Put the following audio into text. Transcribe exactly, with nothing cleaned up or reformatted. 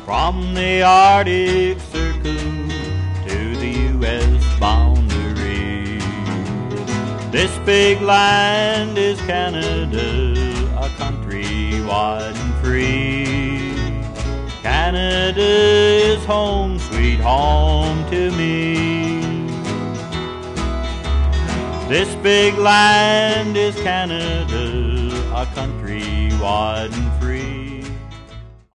from the Arctic Circle to the U S boundary. This big land is Canada, a country wide and free. Canada is home, sweet home to me. This big land is Canada, a country wide and free.